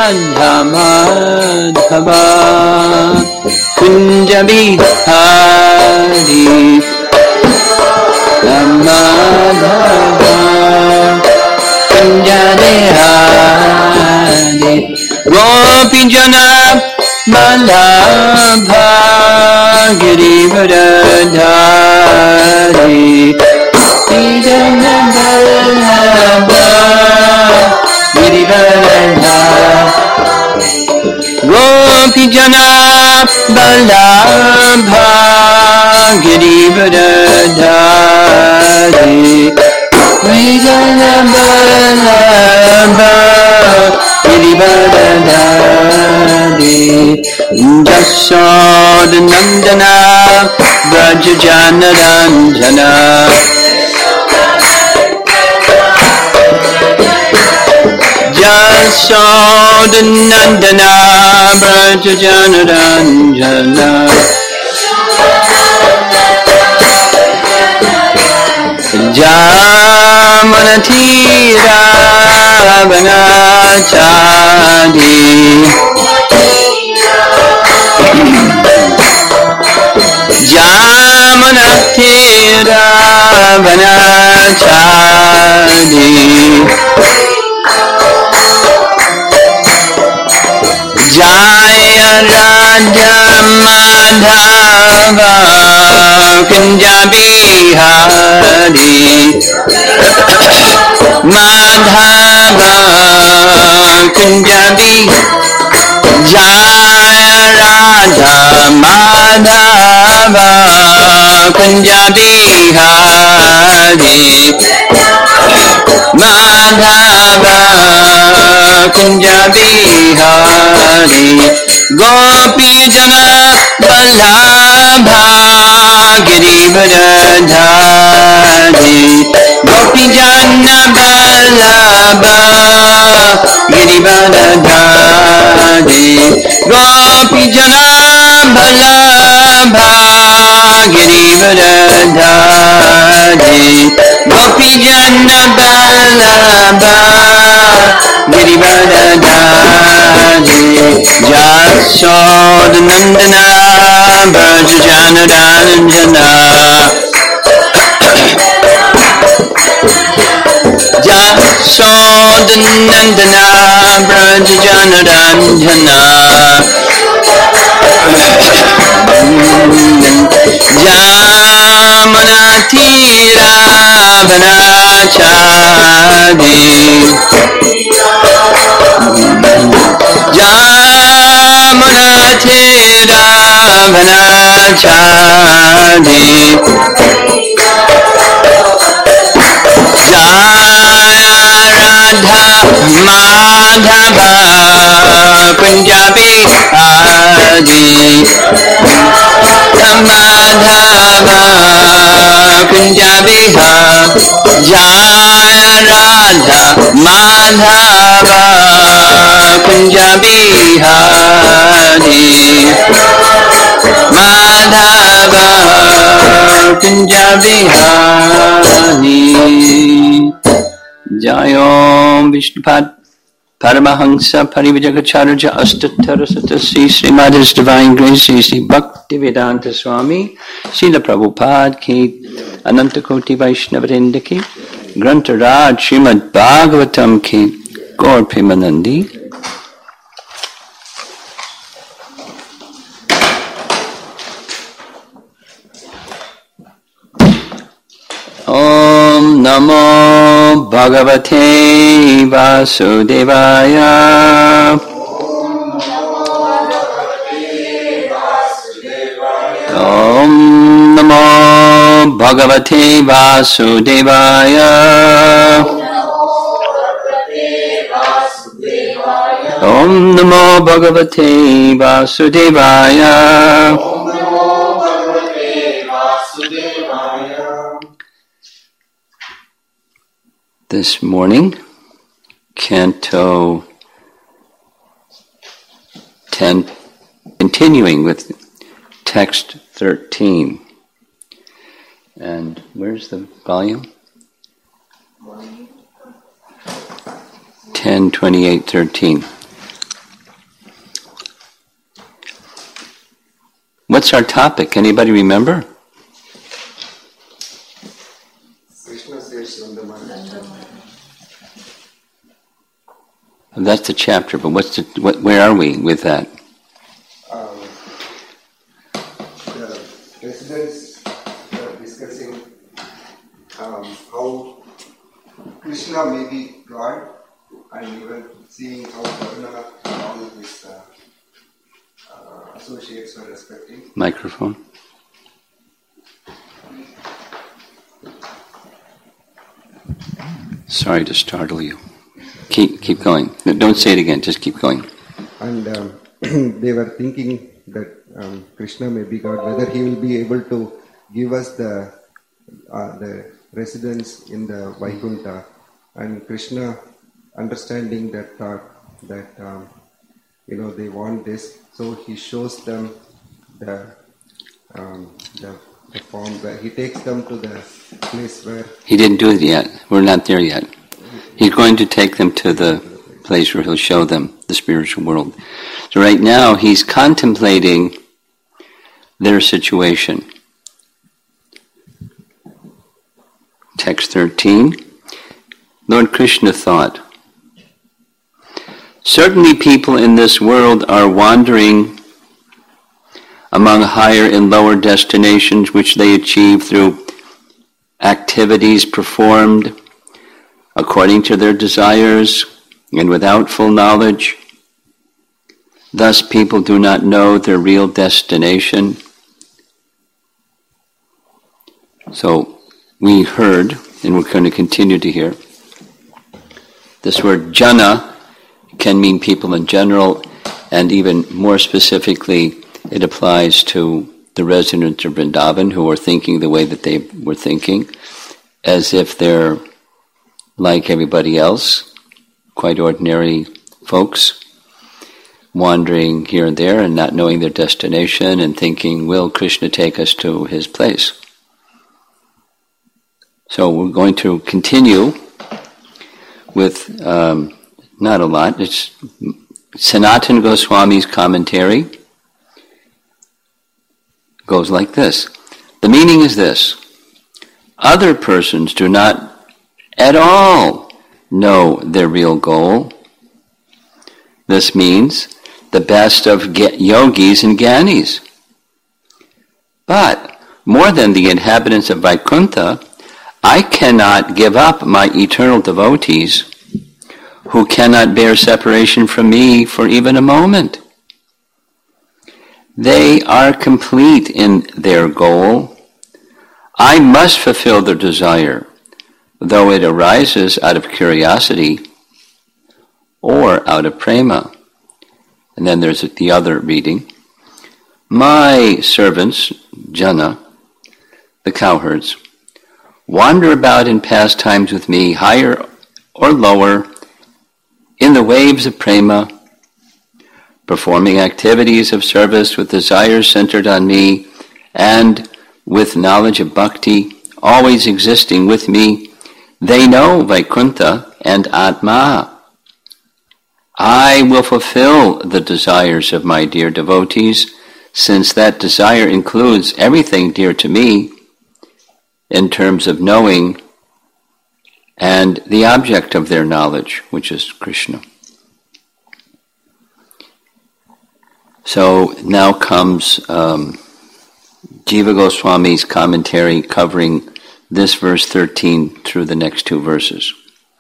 Radha Madhava Kunja Bihari Madhava Kunja Bihari Gopi Jana Madhava Girivardhari Idana Madhava Gopi Jana Vallabha Girivardhari Vijana Vallabha Girivardhari Jashoda Nandana Vrajajana Ranjana Jashoda Nandana Vrajajana Ranjana Jamanatira Vanachadi Jamanatira Vanachadi Jaya Raja Madhava Kunja Bihari Madhava Kunja Bihari Jaya Raja Madhava Kunja Bihari Madhava Kunja Bihari Gopi Jana Vallabha Girivardhari Gopi Jana Vallabha Girivardhari Gopi Jana Vallabha Girivardhari Gopi Jana Vallabha Girivardhari Jashoda Nandana Vrajajana Ranjana Jashoda Nandana Vrajajana Ranjana Jamanatira Vanachadi Jamanatira Vanachadi Jaya Radha Madhava Kunja Bihari Madhava Kunja Bihari Jaya Radha Madhava Kunja Bihari Madhava Kunja Bihari Jayom Vishnupad Paramahansa Parivajagacharya Astatarasatasi Srimad Divine Grace Sri Bhaktivedanta Swami Srila Prabhupada Ki Anantakoti Vaishnavrinda Ki Grantaraj Srimad Bhagavatam Ki Gaur Premanandi Om Namo Bhagavate Vasudevaya Om Namo Bhagavate Vasudevaya Om Namo Bhagavate Vasudevaya This morning, Canto 10, continuing with text 13. And where's the volume? 10, 28, 13. what's our topic? Anybody remember? Krishna says Nandamana. That's the chapter, but where are we with that? The residents are discussing how Krishna may be God, and even seeing how Varuna and all his associates were respecting. Microphone. Sorry to startle you. Keep going. Don't say it again. Just keep going. And they were thinking that Krishna may be God, whether he will be able to give us the residence in the Vaikuntha. And Krishna, understanding that thought, that they want this, so he shows them the form where he takes them to the place where he didn't do it yet. We're not there yet. He's going to take them to the place where he'll show them the spiritual world. So right now he's contemplating their situation. Text 13. Lord Krishna thought, certainly people in this world are wandering among higher and lower destinations which they achieve through activities performed according to their desires and without full knowledge. Thus people do not know their real destination. So we heard, and we're going to continue to hear, this word jana can mean people in general, and even more specifically, it applies to the residents of Vrindavan who are thinking the way that they were thinking, as if they're like everybody else, quite ordinary folks, wandering here and there and not knowing their destination and thinking, will Krishna take us to his place? So we're going to continue with not a lot. It's Sanatana Goswami's commentary. Goes like this. The meaning is this. Other persons do not at all know their real goal. This means the best of yogis and gyanis. But more than the inhabitants of Vaikuntha, I cannot give up my eternal devotees who cannot bear separation from me for even a moment. They are complete in their goal. I must fulfill their desire, though it arises out of curiosity or out of prema. And then there's the other reading. My servants, jana, the cowherds, wander about in pastimes with me, higher or lower, in the waves of prema, performing activities of service with desires centered on me, and with knowledge of bhakti, always existing with me. They know Vaikuntha and Atma. I will fulfill the desires of my dear devotees, since that desire includes everything dear to me in terms of knowing and the object of their knowledge, which is Krishna. So now comes Jiva Goswami's commentary covering this verse 13 through the next two verses.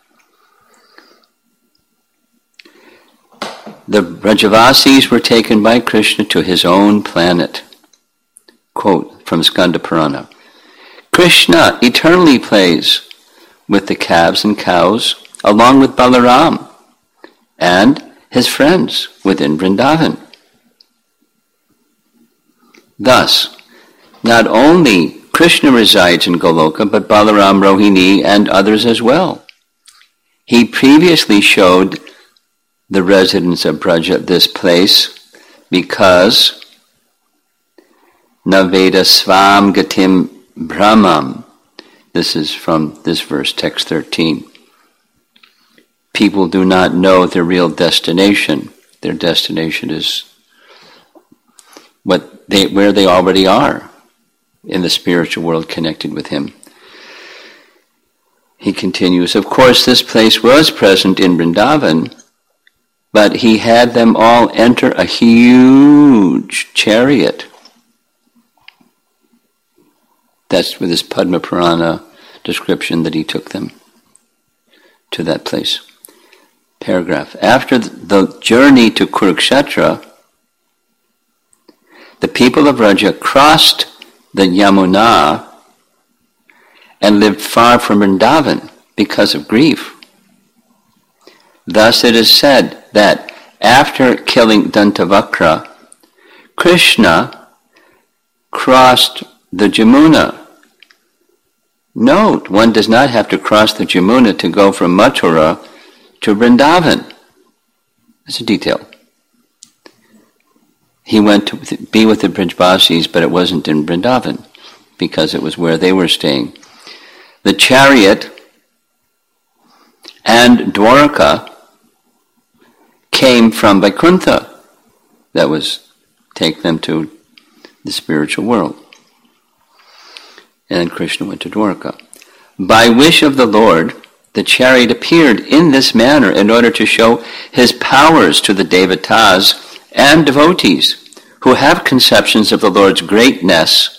The Brajavasis were taken by Krishna to his own planet. Quote from Skanda Purana. Krishna eternally plays with the calves and cows along with Balaram and his friends within Vrindavan. Thus, not only Krishna resides in Goloka, but Balaram, Rohini, and others as well. He previously showed the residents of Braja this place because Naveda Svam Gatim Brahmam. This is from this verse, text 13. People do not know their real destination. Their destination is where they already are in the spiritual world connected with him. He continues, of course, this place was present in Vrindavan, but he had them all enter a huge chariot. That's with his Padma Purana description that he took them to that place. Paragraph. After the journey to Kurukshetra, the people of Vraja crossed the Yamuna and lived far from Vrindavan because of grief. Thus it is said that after killing Dantavakra, Krishna crossed the Jamuna. Note, one does not have to cross the Jamuna to go from Mathura to Vrindavan. That's a detail. He went to be with the Brijbasis, but it wasn't in Vrindavan because it was where they were staying. The chariot and Dwarka came from Vaikuntha. That was take them to the spiritual world. And then Krishna went to Dwarka. By wish of the Lord, the chariot appeared in this manner in order to show his powers to the devatas and devotees who have conceptions of the Lord's greatness.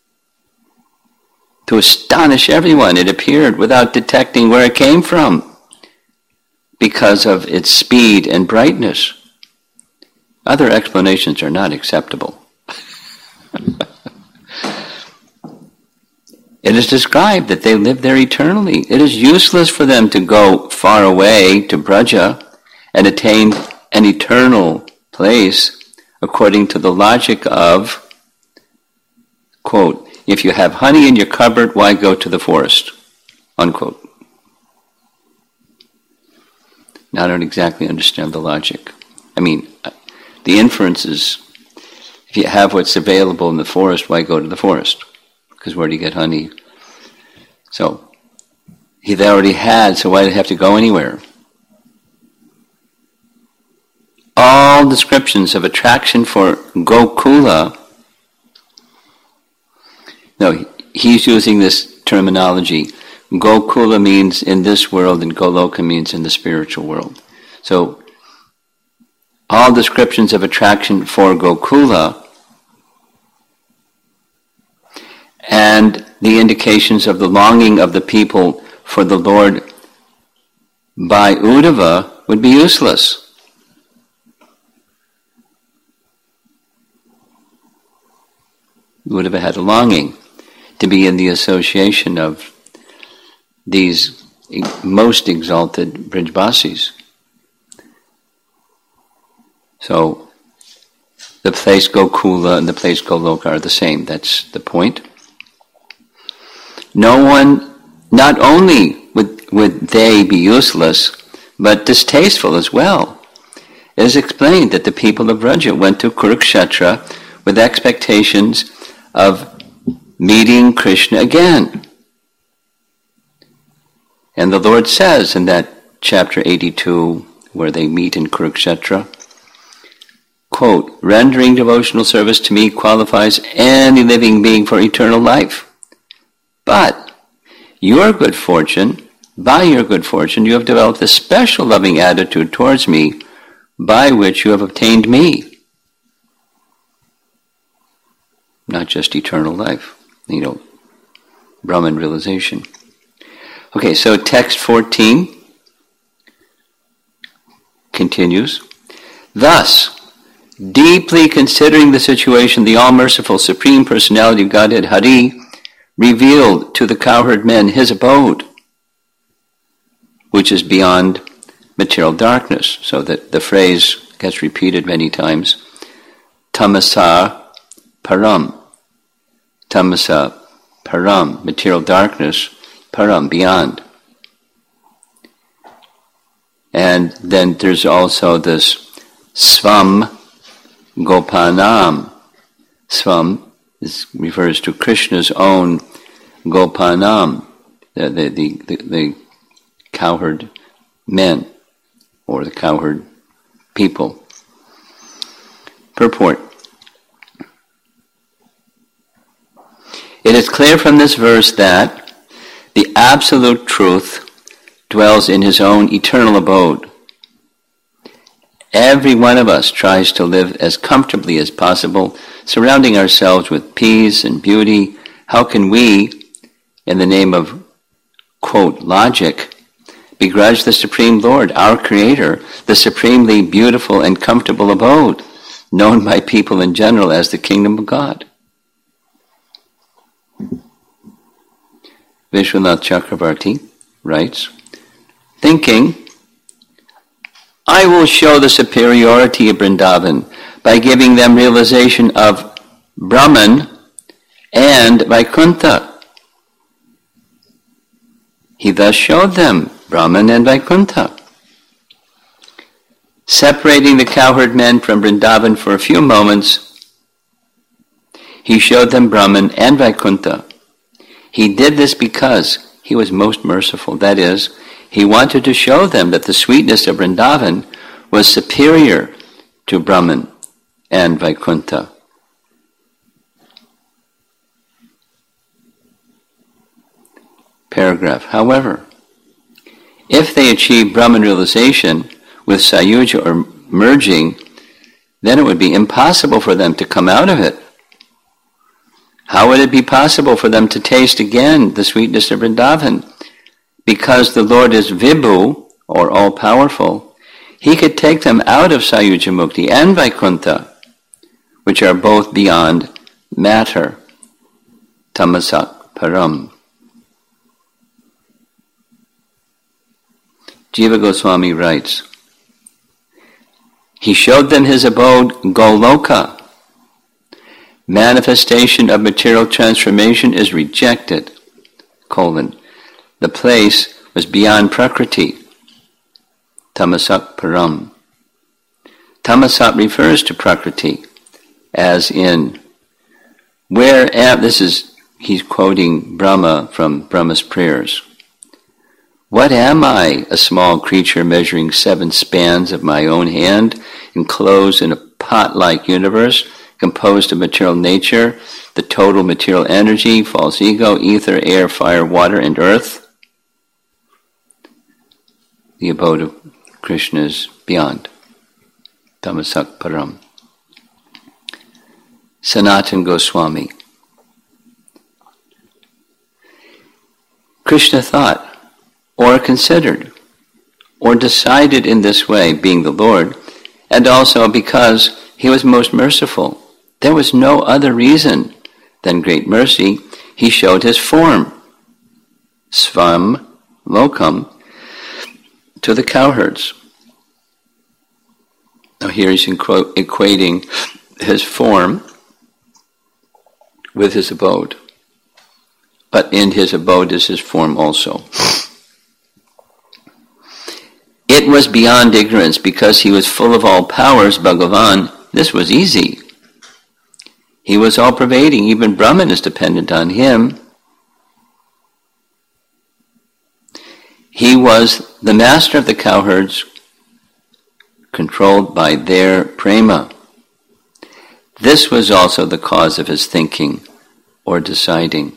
To astonish everyone, it appeared without detecting where it came from because of its speed and brightness. Other explanations are not acceptable. It is described that they live there eternally. It is useless for them to go far away to Braja and attain an eternal place according to the logic of, quote, if you have honey in your cupboard, why go to the forest? Unquote. Now I don't exactly understand the logic. I mean, the inference is, if you have what's available in the forest, why go to the forest? Because where do you get honey? So, he already had, so why did he have to go anywhere? All descriptions of attraction for Gokula, no, he's using this terminology. Gokula means in this world and Goloka means in the spiritual world. So, all descriptions of attraction for Gokula and the indications of the longing of the people for the Lord by Uddhava would be useless. Uddhava had a longing to be in the association of these most exalted Brijbasis. So, the place Gokula and the place Goloka are the same. That's the point. No one, not only would they be useless, but distasteful as well. It is explained that the people of Vraja went to Kurukshetra with expectations of meeting Krishna again. And the Lord says in that chapter 82, where they meet in Kurukshetra, quote, rendering devotional service to me qualifies any living being for eternal life. But by your good fortune, you have developed a special loving attitude towards me, by which you have obtained me. Not just eternal life, Brahman realization. Okay, so text 14 continues. Thus, deeply considering the situation, the all-merciful Supreme Personality of Godhead, Hari, revealed to the cowherd men his abode, which is beyond material darkness. So that the phrase gets repeated many times. Tamasa param. Tamasa param. Material darkness, param, beyond. And then there's also this svam gopanam. Svam refers to Krishna's own gopanam, the cowherd men, or the cowherd people. Purport. It is clear from this verse that the absolute truth dwells in his own eternal abode. Every one of us tries to live as comfortably as possible, surrounding ourselves with peace and beauty. How can we, in the name of, quote, logic, begrudge the Supreme Lord, our Creator, the supremely beautiful and comfortable abode, known by people in general as the Kingdom of God? Vishwanath Chakravarti writes, thinking, I will show the superiority of Vrindavan by giving them realization of Brahman and Vaikuntha. He thus showed them Brahman and Vaikuntha. Separating the cowherd men from Vrindavan for a few moments, he showed them Brahman and Vaikuntha. He did this because he was most merciful. That is, he wanted to show them that the sweetness of Vrindavan was superior to Brahman and Vaikuntha. Paragraph. However, if they achieve Brahman realization with Sayuja or merging, then it would be impossible for them to come out of it. How would it be possible for them to taste again the sweetness of Vrindavan? Because the Lord is Vibhu, or all-powerful, he could take them out of Sayuja Mukti and Vaikuntha, which are both beyond matter, Tamasak Param. Jiva Goswami writes, he showed them his abode, Goloka. Manifestation of material transformation is rejected, The place was beyond Prakriti, Tamasak Param. Tamasat refers to Prakriti, as in, he's quoting Brahma from Brahma's prayers. What am I, a small creature measuring 7 spans of my own hand, enclosed in a pot-like universe, composed of material nature, the total material energy, false ego, ether, air, fire, water, and earth? The abode of Krishna is beyond. Tamasak Param. Sanatan Goswami. Krishna thought, or considered, or decided in this way, being the Lord, and also because he was most merciful. There was no other reason than great mercy. He showed his form, Svam Lokam, to the cowherds. Now here he's equating his form with his abode. But in his abode is his form also. It was beyond ignorance because he was full of all powers, Bhagavan. This was easy. He was all-pervading. Even Brahman is dependent on him. He was the master of the cowherds, controlled by their prema. This was also the cause of his thinking or deciding.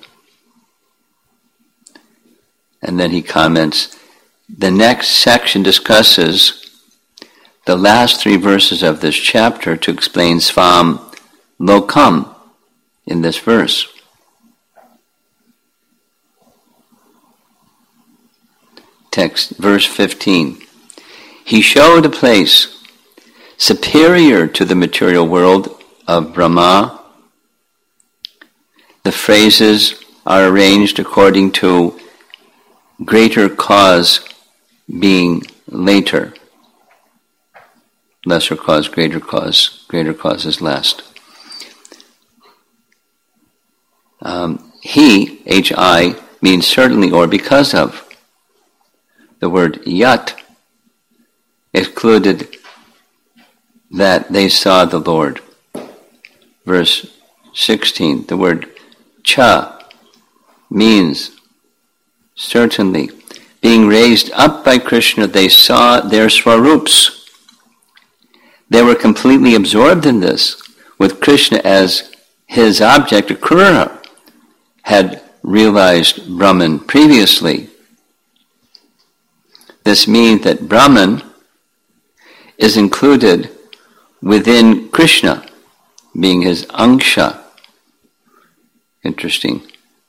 And then he comments, the next section discusses the last 3 verses of this chapter to explain Svam Lokam in this verse. Text, verse 15. He showed a place superior to the material world of Brahma. The phrases are arranged according to greater cause being later. Lesser cause, greater cause is last. He, H-I, means certainly or because of. The word yat excluded that they saw the Lord. Verse 16, the word cha means certainly. Being raised up by Krishna, they saw their swarups. They were completely absorbed in this, with Krishna as his object, Akrura, had realized Brahman previously. This means that Brahman is included within Krishna, being his angsha. Interesting.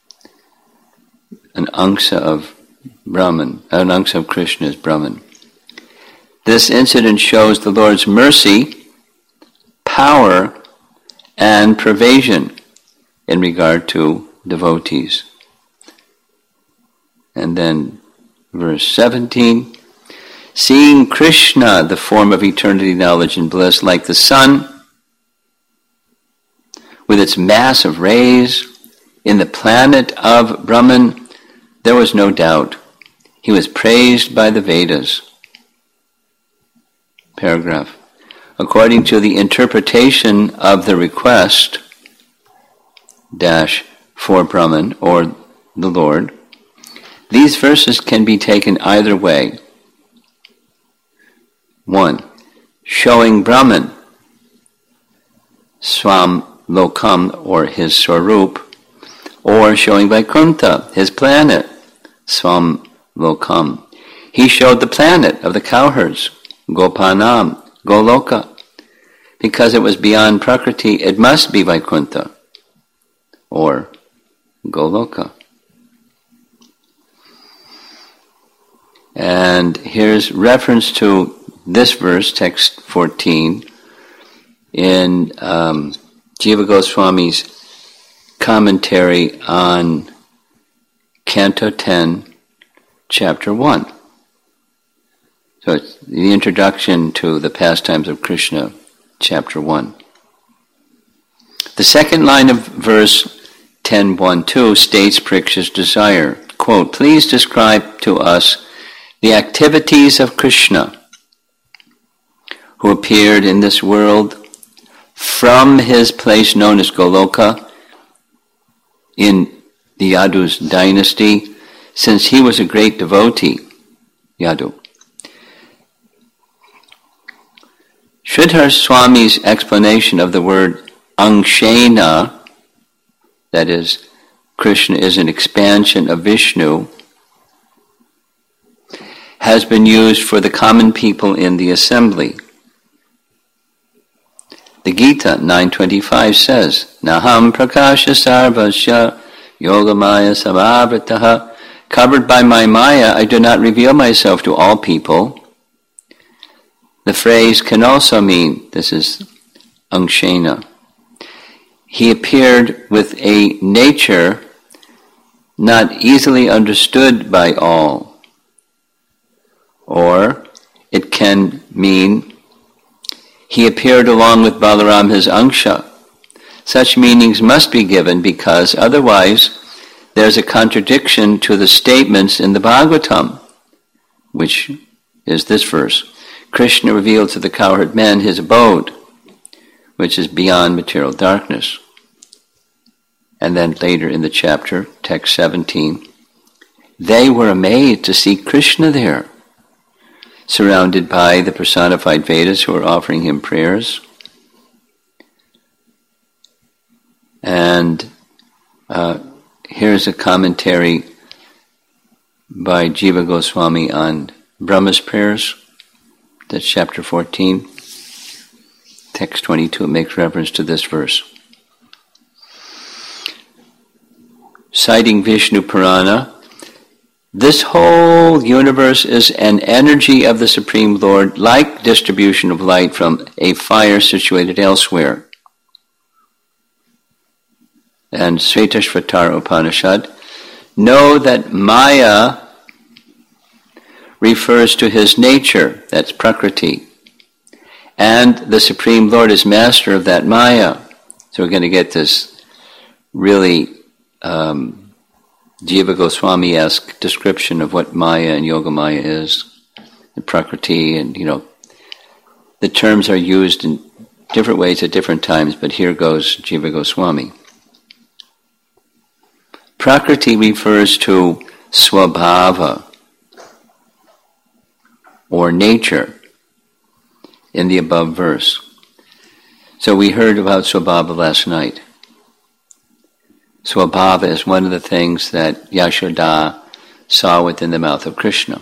An angsha of Brahman, an angsha of Krishna is Brahman. This incident shows the Lord's mercy, power, and pervasion in regard to devotees. And then verse 17, seeing Krishna, the form of eternity, knowledge, and bliss, like the sun, with its mass of rays, in the planet of Brahman, there was no doubt. He was praised by the Vedas. Paragraph. According to the interpretation of the request, for Brahman, or the Lord, these verses can be taken either way. 1. Showing Brahman, Swam Lokam, or his Swarup, or showing Vaikuntha, his planet, Swam Lokam. He showed the planet of the cowherds, Gopanam, Goloka. Because it was beyond Prakriti, it must be Vaikuntha, or Goloka. And here's reference to this verse, text 14, in Jiva Goswami's commentary on Canto 10, Chapter 1. So it's the introduction to the pastimes of Krishna, Chapter 1. The second line of verse 10.1.2 states Parikshit's desire. Quote, please describe to us the activities of Krishna, who appeared in this world from his place known as Goloka in the Yadu's dynasty, since he was a great devotee, Yadu. Sridhar Swami's explanation of the word Angshena, that is, Krishna is an expansion of Vishnu, has been used for the common people in the assembly. The Gita 9.25 says, Naham prakasha sarvasya yogamaya samavrittaha. Covered by my maya, I do not reveal myself to all people. The phrase can also mean, this is Angshena, he appeared with a nature not easily understood by all. Or it can mean he appeared along with Balaram, his Angsha. Such meanings must be given because otherwise there's a contradiction to the statements in the Bhagavatam, which is this verse. Krishna revealed to the cowherd men his abode, which is beyond material darkness. And then later in the chapter, text 17, they were amazed to see Krishna there, surrounded by the personified Vedas who are offering him prayers. And here's a commentary by Jiva Goswami on Brahma's prayers. That's chapter 14. Text 22 makes reference to this verse. Citing Vishnu Purana, this whole universe is an energy of the Supreme Lord, like distribution of light from a fire situated elsewhere. And Svetashvatara Upanishad, know that Maya refers to his nature, that's Prakriti, and the Supreme Lord is master of that Maya. So we're going to get this really Jiva Goswami-esque description of what Maya and Yogamaya is, and Prakriti, and the terms are used in different ways at different times, but here goes Jiva Goswami. Prakriti refers to Swabhava, or nature, in the above verse. So we heard about Swabhava last night. Swabhava is one of the things that Yashoda saw within the mouth of Krishna.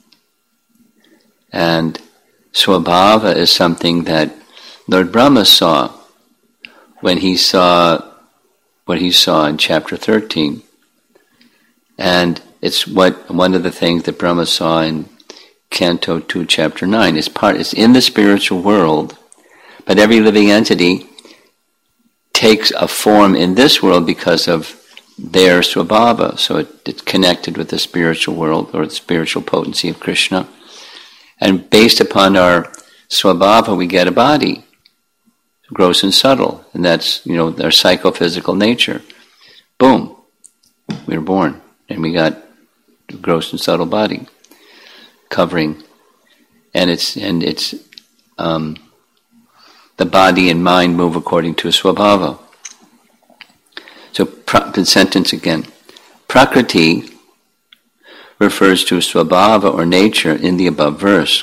And Swabhava is something that Lord Brahma saw when he saw what he saw in chapter 13. And it's one of the things that Brahma saw in Canto 2, chapter 9. It's in the spiritual world, but every living entity takes a form in this world because of their swabhava. So it's connected with the spiritual world or the spiritual potency of Krishna. And based upon our swabhava, we get a body, gross and subtle. And that's, our psychophysical nature. Boom. We were born. And we got a gross and subtle body covering. And it's the body and mind move according to a swabhava. So the sentence again. Prakriti refers to swabhava or nature in the above verse.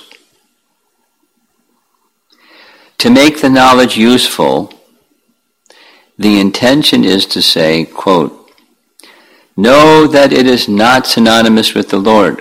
To make the knowledge useful, the intention is to say, quote, know that it is not synonymous with the Lord.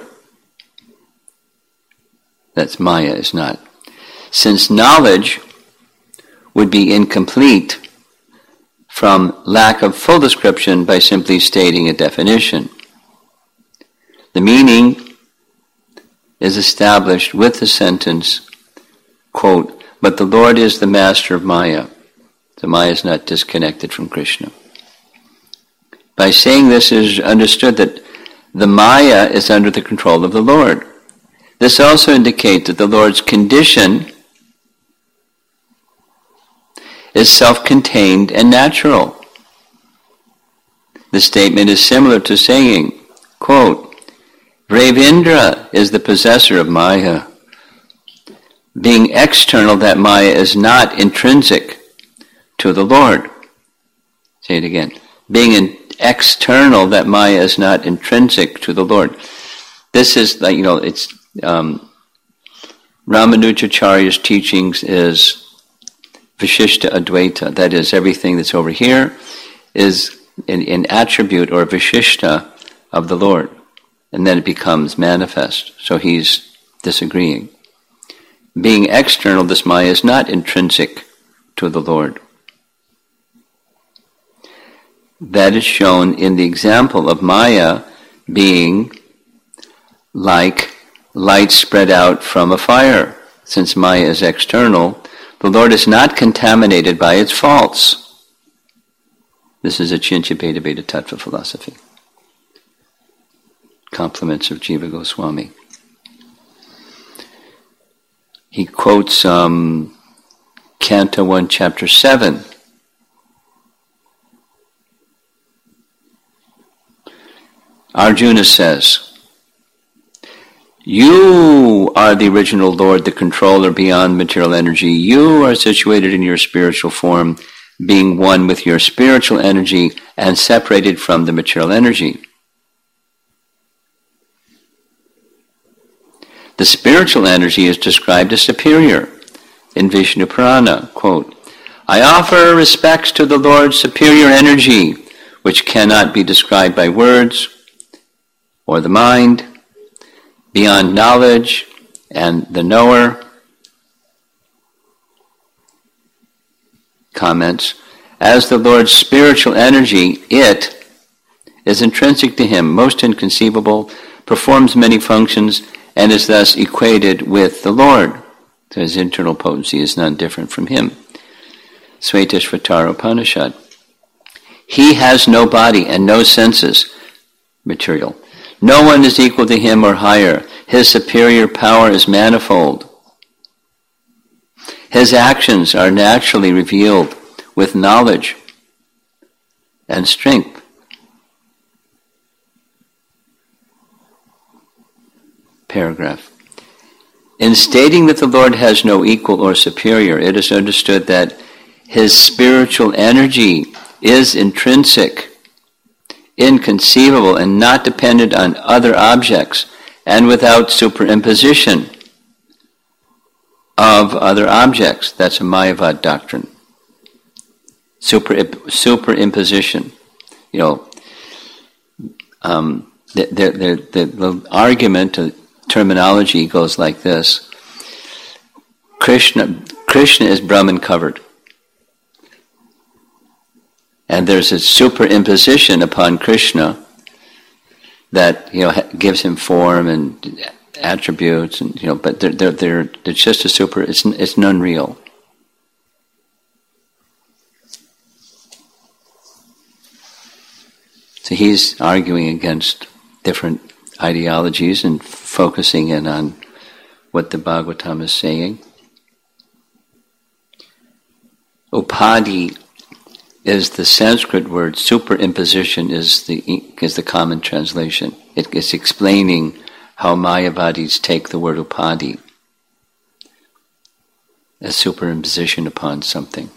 That's Maya, is not. Since knowledge would be incomplete from lack of full description by simply stating a definition. The meaning is established with the sentence, quote, but the Lord is the master of Maya. So Maya is not disconnected from Krishna. By saying this, it is understood that the Maya is under the control of the Lord. This also indicates that the Lord's condition is self-contained and natural. The statement is similar to saying, quote, Ravindra is the possessor of Maya. Being external, that Maya is not intrinsic to the Lord. Say it again. Being external, that Maya is not intrinsic to the Lord. This is like, it's Ramanujacharya's teachings is Vishishta Advaita. That is, everything that's over here is an attribute or Vishishta of the Lord. And then it becomes manifest. So he's disagreeing. Being external, this Maya is not intrinsic to the Lord. That is shown in the example of Maya being like light spread out from a fire. Since Maya is external, the Lord is not contaminated by its faults. This is a Chinchapeta Beta Tattva philosophy. Compliments of Jiva Goswami. He quotes Canto 1, Chapter 7. Arjuna says, you are the original Lord, the controller beyond material energy. You are situated in your spiritual form, being one with your spiritual energy and separated from the material energy. The spiritual energy is described as superior in Vishnu Purana. Quote, I offer respects to the Lord's superior energy, which cannot be described by words or the mind, beyond knowledge and the knower. Comments, as the Lord's spiritual energy, it is intrinsic to him, most inconceivable, performs many functions, and is thus equated with the Lord. So his internal potency is none different from him. Svetashvatara Upanishad. He has no body and no senses, material. No one is equal to him or higher. His superior power is manifold. His actions are naturally revealed with knowledge and strength. Paragraph. In stating that the Lord has no equal or superior, it is understood that his spiritual energy is intrinsic, inconceivable, and not dependent on other objects, and without superimposition of other objects. That's a Mayavad doctrine. Superimposition. the argument, the terminology goes like this. Krishna is Brahman covered. And there's a superimposition upon Krishna that gives him form and attributes, and but they're just a super. It's non-real. So he's arguing against different ideologies and focusing in on what the Bhagavatam is saying. Upadhi is the Sanskrit word. Superimposition is the common translation. It's explaining how Mayavadis take the word upadhi as superimposition upon something.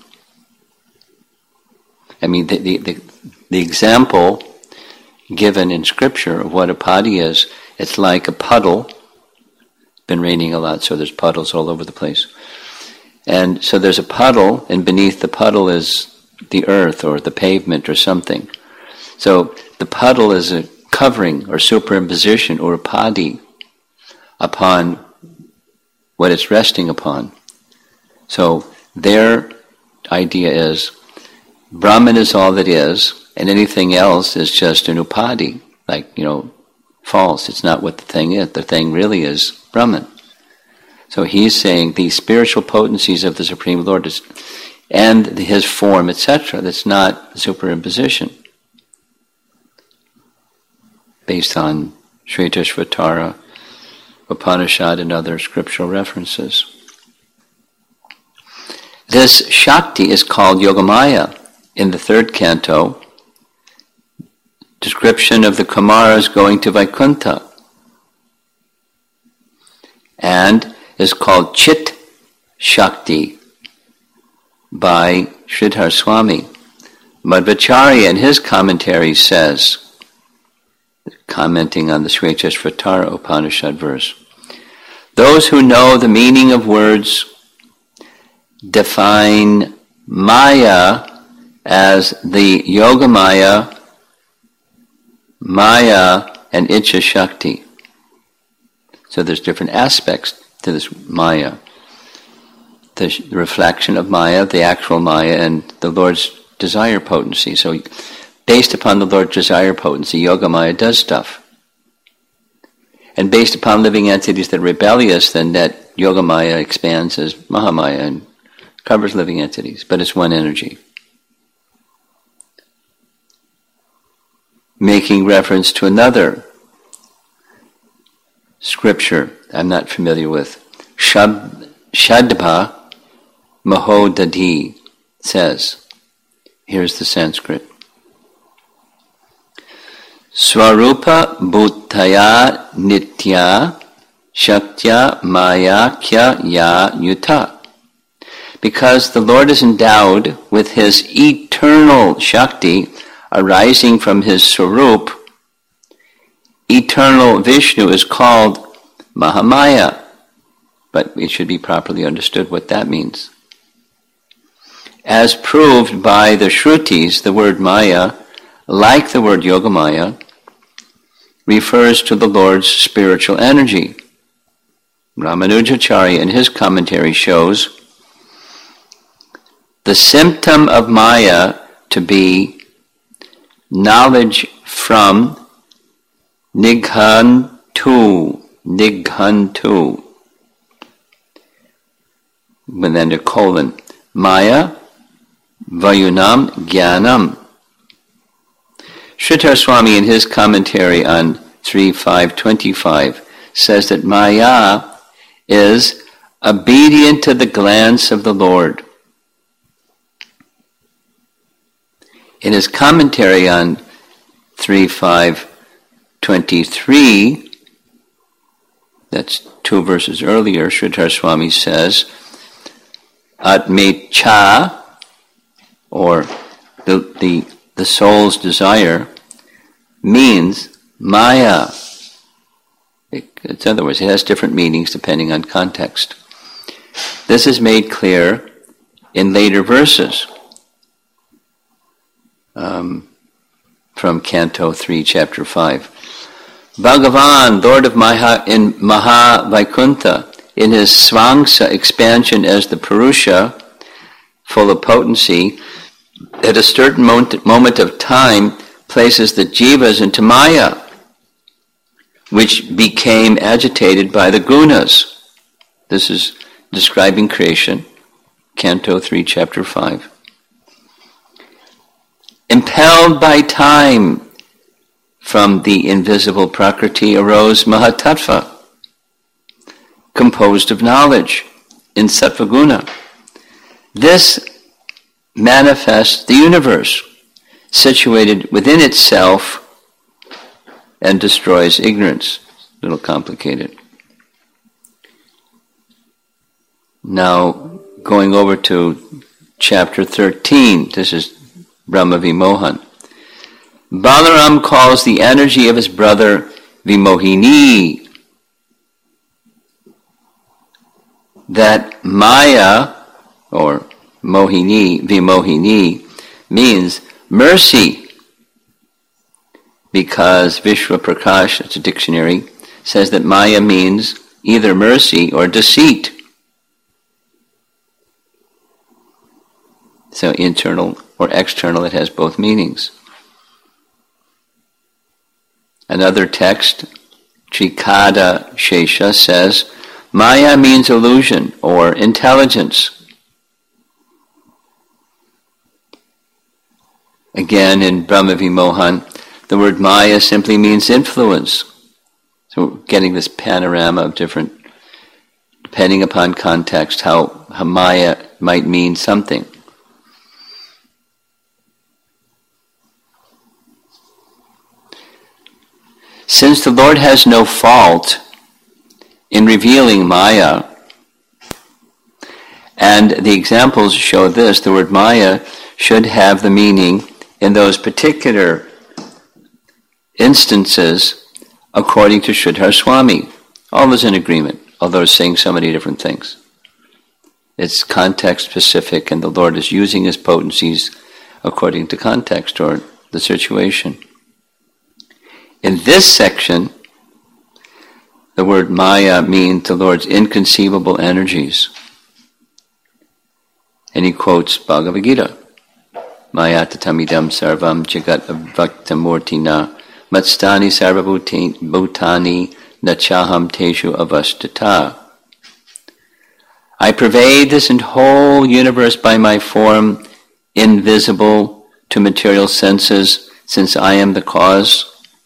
I mean, the example given in Scripture of what upadhi is, it's like a puddle. It's been raining a lot, so there's puddles all over the place. And so there's a puddle, and beneath the puddle is the earth or the pavement or something. So the puddle is a covering or superimposition or upadhi upon what it's resting upon. So their idea is Brahman is all that is, and anything else is just an upadhi, like, false. It's not what the thing is. The thing really is Brahman. So he's saying the spiritual potencies of the Supreme Lord and his form, etc., that's not superimposition. Based on Shvetashvatara, Upanishad, and other scriptural references. This Shakti is called Yogamaya in the 3rd canto. Description of the Kumaras going to Vaikuntha. And is called Chit Shakti by Sridhar Swami. Madhvacharya in his commentary says, commenting on the Shvetashvatara Upanishad verse, those who know the meaning of words define Maya as the Yogamaya, Maya, and Ichha Shakti. So there's different aspects to this Maya. The reflection of Maya, the actual Maya, and the Lord's desire potency. So based upon the Lord's desire potency, Yogamaya does stuff. And based upon living entities that are rebellious, then that Yogamaya expands as Mahamaya and covers living entities, but it's one energy. Making reference to another scripture I'm not familiar with. Shadbha Mahodadhi says, here's the Sanskrit. Swarupa bhuttaya nitya shaktya mayakya ya yuta. Because the Lord is endowed with his eternal Shakti arising from his Swarup, eternal Vishnu is called Mahamaya, but it should be properly understood what that means. As proved by the Shrutis, the word Maya, like the word Yogamaya, refers to the Lord's spiritual energy. Ramanujacharya in his commentary shows the symptom of Maya to be knowledge from Nighantu, and then a colon, Maya, Vayunam, Jnanam. Sridhar Swami in his commentary on 3.5.25 says that Maya is obedient to the glance of the Lord. In his commentary on 3.5.23, that's 2 verses earlier, Sridhar Swami says, Atmecha, or the soul's desire, means Maya. In other words, it has different meanings depending on context. This is made clear in later verses. from Canto 3, Chapter 5. Bhagavan, Lord of in Maha Vaikuntha, in his Svangsa expansion as the Purusha, full of potency, at a certain moment of time, places the jivas into Maya, which became agitated by the gunas. This is describing creation, Canto 3, Chapter 5. Impelled by time, from the invisible Prakriti arose Mahatattva, composed of knowledge in Sattvaguna. This manifests the universe, situated within itself, and destroys ignorance. A little complicated. Now, going over to chapter 13, this is Brahma Vimohan. Balaram calls the energy of his brother Vimohini. That Maya, or Mohini, Vimohini, means mercy, because Vishwa Prakash, it's a dictionary, says that Maya means either mercy or deceit. So internal or external, it has both meanings. Another text, Trikada Shesha, says, Maya means illusion or intelligence. Again, in Brahma Vimohan, the word Maya simply means influence. So we're getting this panorama of different, depending upon context, how Maya might mean something. Since the Lord has no fault in revealing Maya, and the examples show this, the word Maya should have the meaning in those particular instances according to Sridhar Swami. All is in agreement, although it's saying so many different things. It's context specific, and the Lord is using his potencies according to context or the situation. In this section, the word Maya means the Lord's inconceivable energies. And he quotes Bhagavad Gita. Maya tatamidam sarvam jagat avaktamurtina matstani sarvabhutani nachaham teshu avastata. I pervade this whole universe by my form, invisible to material senses, since I am the cause.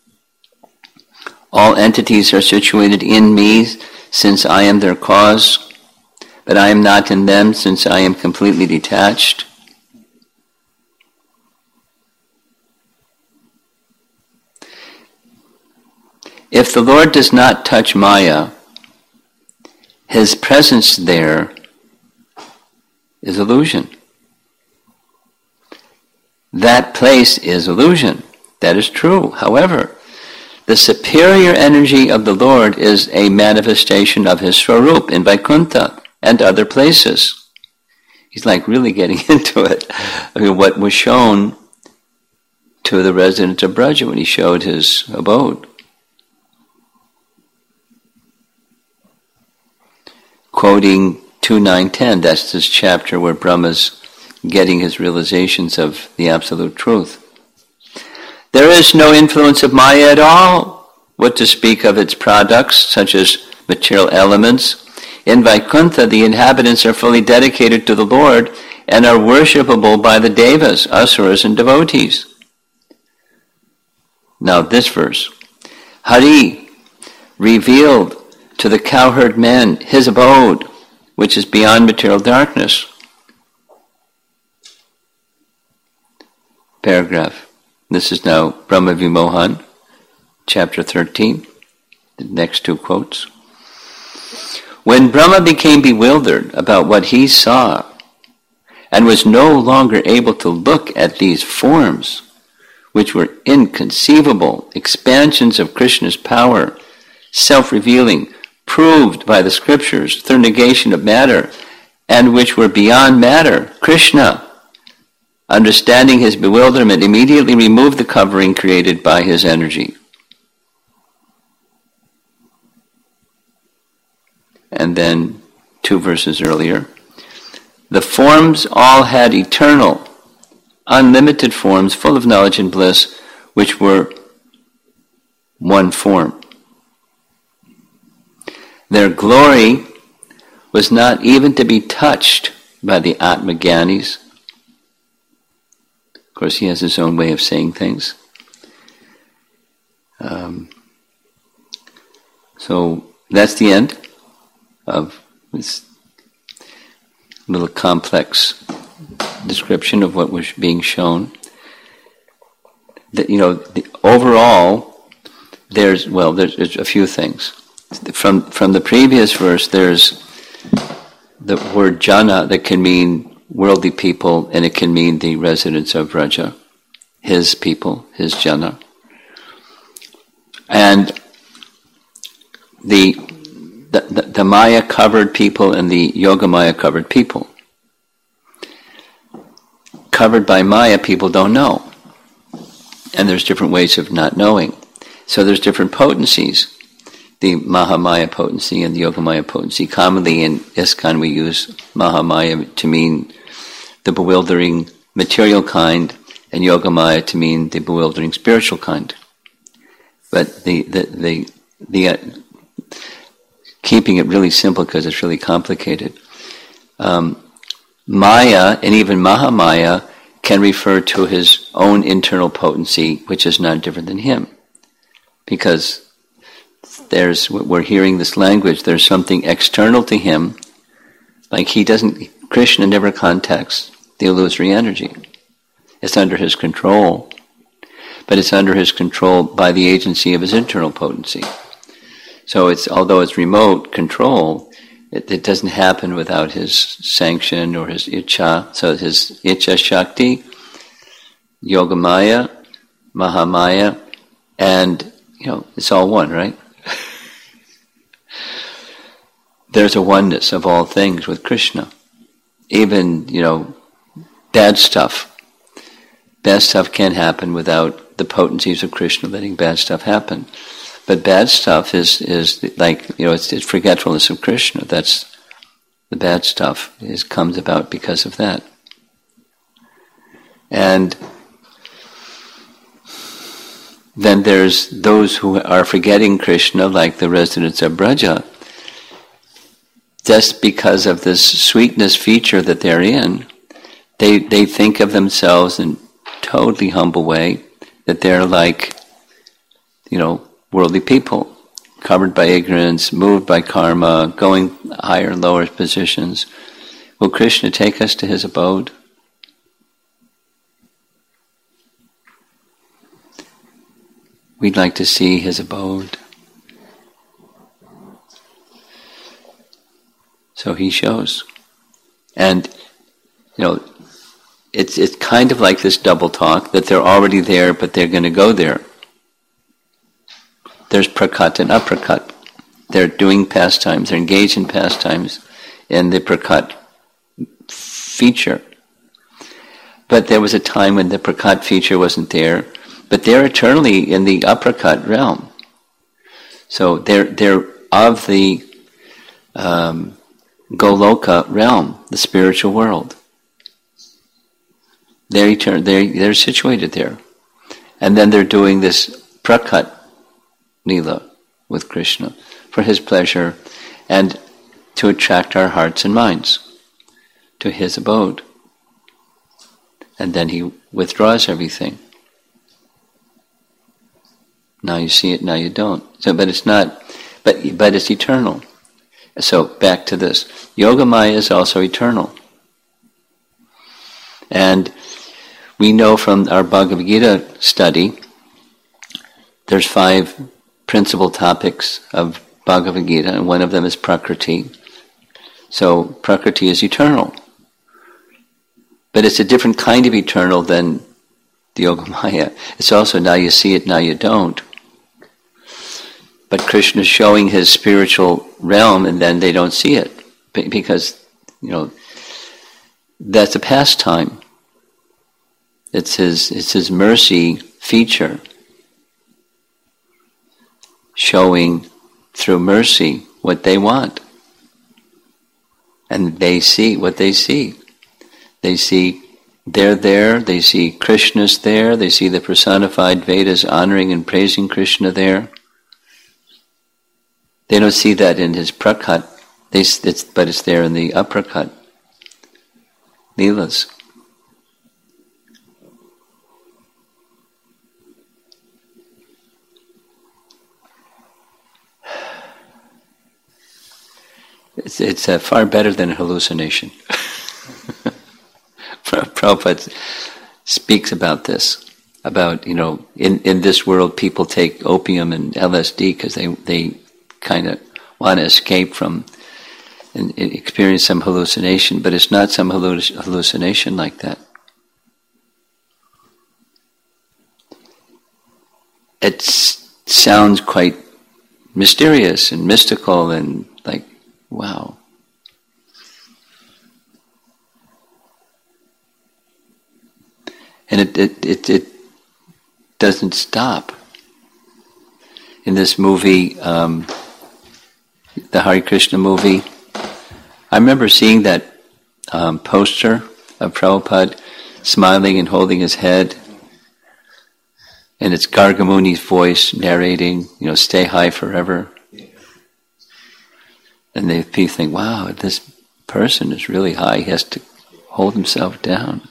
All entities are situated in me, since I am their cause, but I am not in them, since I am completely detached. If the Lord does not touch Maya, his presence there is illusion. That place is illusion. That is true. However, the superior energy of the Lord is a manifestation of his Swarup in Vaikuntha and other places. He's like really getting into it. I mean, what was shown to the resident of Braja when he showed his abode. Quoting 2.9.10, that's this chapter where Brahma's getting his realizations of the absolute truth. There is no influence of Maya at all, what to speak of its products, such as material elements. In Vaikuntha, the inhabitants are fully dedicated to the Lord and are worshipable by the devas, asuras, and devotees. Now this verse. Hari revealed to the cowherd men his abode, which is beyond material darkness. Paragraph. This is now Brahma Vimohan, chapter 13, the next two quotes. When Brahma became bewildered about what he saw and was no longer able to look at these forms, which were inconceivable expansions of Krishna's power, self-revealing, proved by the scriptures through negation of matter, and which were beyond matter, Krishna, understanding his bewilderment, immediately removed the covering created by his energy. And then 2 verses earlier, the forms all had eternal, unlimited forms, full of knowledge and bliss, which were one form. Their glory was not even to be touched by the Atmagyanis. Of course, he has his own way of saying things. So that's the end of this little complex description of what was being shown. Overall, there's a few things. From the previous verse, there's the word jana that can mean worldly people, and it can mean the residents of Vraja, his people, his jana. And the Maya covered people and the Yoga Maya covered people. Covered by Maya, people don't know. And there's different ways of not knowing. So there's different potencies. The Mahamaya potency and the Yogamaya potency. Commonly in ISKCON we use Mahamaya to mean the bewildering material kind, and Yogamaya to mean the bewildering spiritual kind. But the keeping it really simple because it's really complicated. Maya and even Mahamaya can refer to his own internal potency, which is not different than him. Because we're hearing this language, there's something external to him, like Krishna never contacts the illusory energy. It's under his control, but it's under his control by the agency of his internal potency. So although it's remote control, it doesn't happen without his sanction or his Ichcha. So his Ichcha Shakti, Yogamaya, Mahamaya, and it's all one, right? There's a oneness of all things with Krishna. Even, bad stuff. Bad stuff can't happen without the potencies of Krishna letting bad stuff happen. But bad stuff is like, it's forgetfulness of Krishna. That's the bad stuff. Comes about because of that. And then there's those who are forgetting Krishna, like the residents of Vraja, just because of this sweetness feature that they're in. They think of themselves in totally humble way, that they're like, worldly people, covered by ignorance, moved by karma, going higher and lower positions. Will Krishna take us to his abode? We'd like to see his abode. So he shows. And, it's kind of like this double talk, that they're already there, but they're going to go there. There's prakat and aprakat. They're doing pastimes, they're engaged in pastimes in the prakat feature. But there was a time when the prakat feature wasn't there, but they're eternally in the aprakat realm. So they're of the Goloka realm, the spiritual world. They're situated there. And then they're doing this prakat Leela with Krishna for his pleasure and to attract our hearts and minds to his abode. And then he withdraws everything. Now you see it, now you don't. So, but it's not, but it's eternal. So back to this. Yogamaya is also eternal. And we know from our Bhagavad Gita study, there's 5 principal topics of Bhagavad Gita, and one of them is Prakriti. So Prakriti is eternal. But it's a different kind of eternal than the Yogamaya. It's also now you see it, now you don't. But Krishna is showing his spiritual realm, and then they don't see it. Because, that's a pastime. It's his mercy feature, showing through mercy what they want. And they see what they see. They see they're there, they see Krishna's there, they see the personified Vedas honoring and praising Krishna there. They don't see that in his prakat, but it's there in the aprakat Leelas. It's far better than a hallucination. Prabhupada speaks about this, about, in this world people take opium and LSD because they kind of want to escape from and experience some hallucination, but it's not some hallucination like that. It sounds quite mysterious and mystical and like, wow. And it doesn't stop. In this movie, the Hare Krishna movie, I remember seeing that poster of Prabhupada smiling and holding his head, and it's Gargamuni's voice narrating, stay high forever. And people think, wow, this person is really high, he has to hold himself down.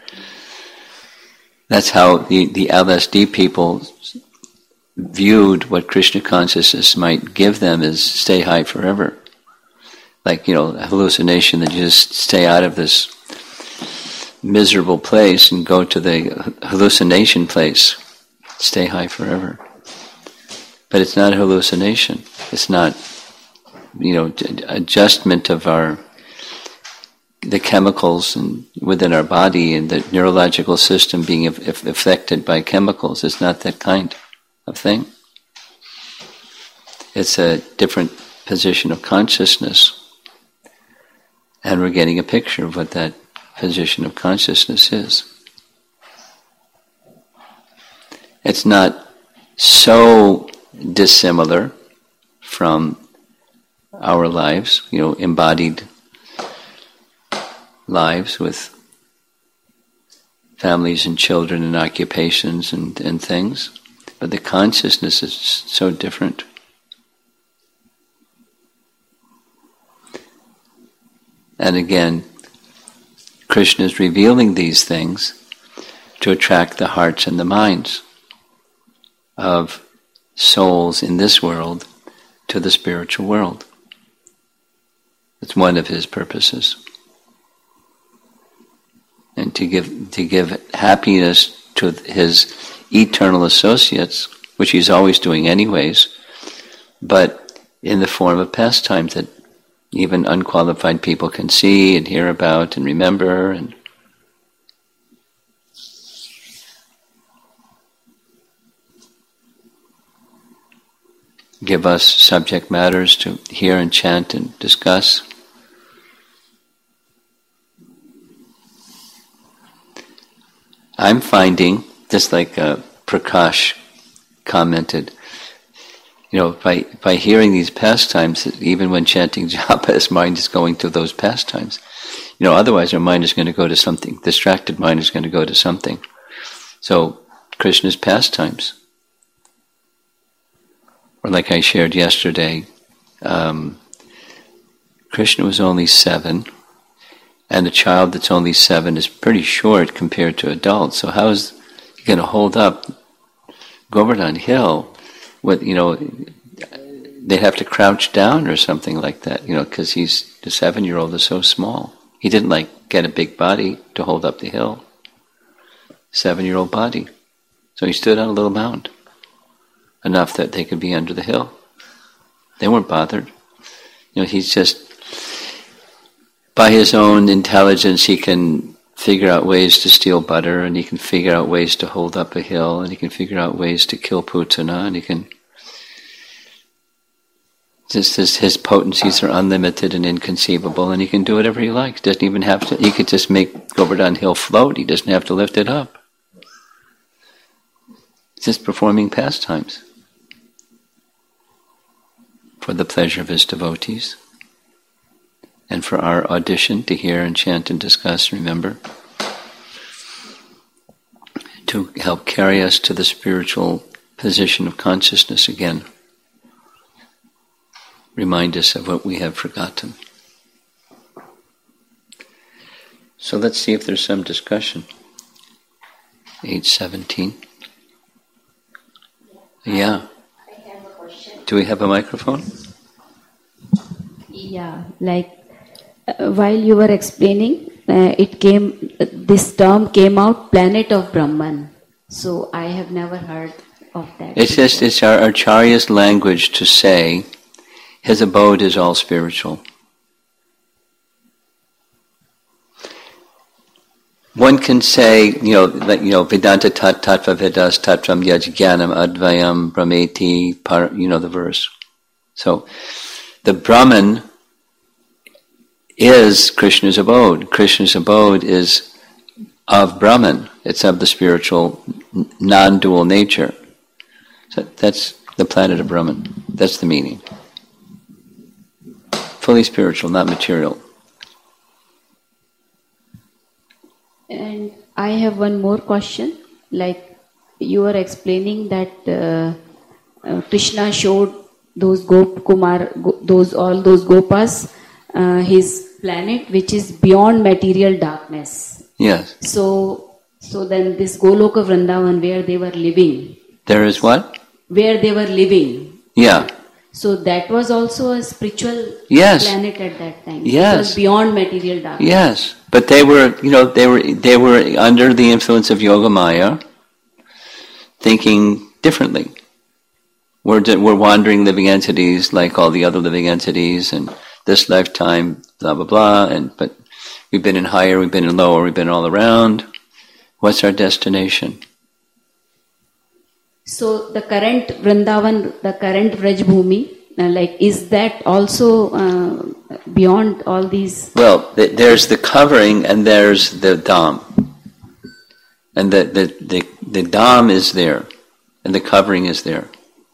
That's how the LSD people viewed what Krishna consciousness might give them, is stay high forever. Like, a hallucination that you just stay out of this miserable place and go to the hallucination place. Stay high forever. But it's not a hallucination. It's not, adjustment of the chemicals within our body and the neurological system being affected by chemicals. It's not that kind of thing. It's a different position of consciousness. And we're getting a picture of what that position of consciousness is. It's not so dissimilar from our lives, embodied lives with families and children and occupations and things. But the consciousness is so different. And again, Krishna is revealing these things to attract the hearts and the minds of souls in this world to the spiritual world. It's one of his purposes. And to give happiness to his eternal associates, which he's always doing anyways, but in the form of pastimes that even unqualified people can see and hear about and remember, and give us subject matters to hear and chant and discuss. I'm finding, just like Prakash commented, by hearing these pastimes, even when chanting japa, his mind is going to those pastimes. Otherwise our mind is going to go to something. Distracted mind is going to go to something. So, Krishna's pastimes. Or like I shared yesterday, Krishna was only 7, and a child that's only 7 is pretty short compared to adults. So how is he going to hold up Govardhan Hill? They'd have to crouch down or something like that, because the 7-year-old is so small. He didn't get a big body to hold up the hill. 7-year-old body. So he stood on a little mound, enough that they could be under the hill. They weren't bothered. He's just, by his own intelligence, he can figure out ways to steal butter, and he can figure out ways to hold up a hill, and he can figure out ways to kill Putana, and he can... his potencies are unlimited and inconceivable, and he can do whatever he likes. Doesn't even have to... He could just make Govardhan Hill float. He doesn't have to lift it up. just performing pastimes for the pleasure of his devotees and for our audition to hear and chant and discuss and remember, to help carry us to the spiritual position of consciousness again. Remind us of what we have forgotten. So let's see if there's some discussion. 8:17. Yeah. I have a question. Do we have a microphone? Yeah, like while you were explaining, this term came out, planet of Brahman. So I have never heard of that. It's our Acharya's language to say his abode is all spiritual. One can say, Vedanta tattva vedas tattvam yajnanam advayam brahmeti, the verse. So, the Brahman is Krishna's abode. Krishna's abode is of Brahman. It's of the spiritual, non-dual nature. So that's the planet of Brahman. That's the meaning. Fully spiritual, not material. And I have one more question. Like you were explaining that Krishna showed those all those Gopas, his planet, which is beyond material darkness. Yes. So then this Goloka Vrindavan, where they were living. There is what? Where they were living. Yeah. So that was also a spiritual Yes. planet at that time. Yes. It was beyond material darkness. Yes. But they were under the influence of Yoga Maya, thinking differently. We're wandering living entities like all the other living entities, and this lifetime, blah blah blah. But we've been in higher, we've been in lower, we've been all around. What's our destination? So the current Vrindavan, the current Vraj Bhumi, is that also beyond all these? Well, there's the covering and there's the dham. And the dham is there and the covering is there.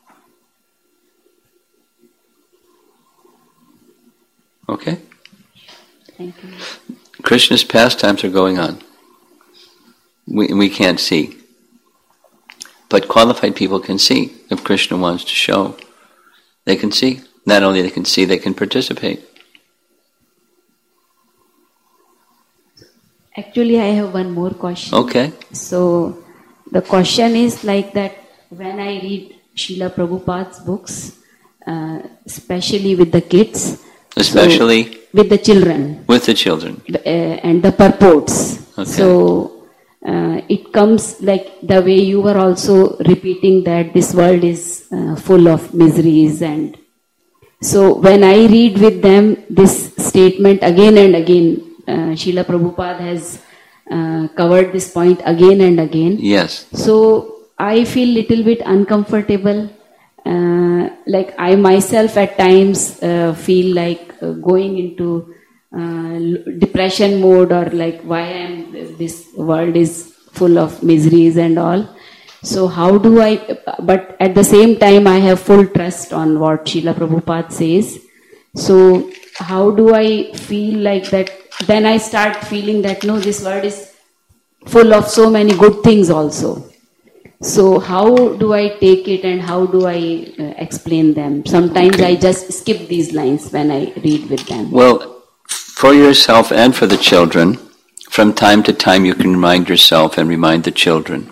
Okay? Thank you. Krishna's pastimes are going on. We can't see. But qualified people can see. If Krishna wants to show, they can see. Not only they can see, they can participate. Actually, I have one more question. Okay. So the question is like that when I read Srila Prabhupada's books, especially with the kids, Especially with the children. With the children. And the purports. Okay. So it comes like the way you were also repeating that this world is full of miseries, and so when I read with them this statement again and again, Srila Prabhupada has covered this point again and again. Yes. So I feel little bit uncomfortable. Like I myself at times feel like going into depression mode, or like this world is full of miseries and all. So how do I, but at the same time I have full trust on what Srila Prabhupada says. So how do I feel like that? Then I start feeling that no, this world is full of so many good things also. So how do I take it and how do I explain them? Sometimes I just skip these lines when I read with them. Well, for yourself and for the children, from time to time you can remind yourself and remind the children.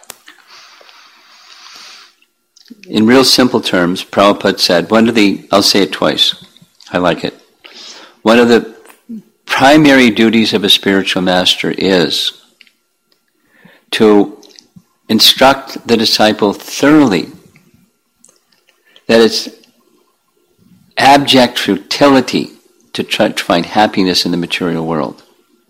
In real simple terms, Prabhupada said, I'll say it twice, I like it. One of the primary duties of a spiritual master is to instruct the disciple thoroughly that it's abject futility to try to find happiness in the material world.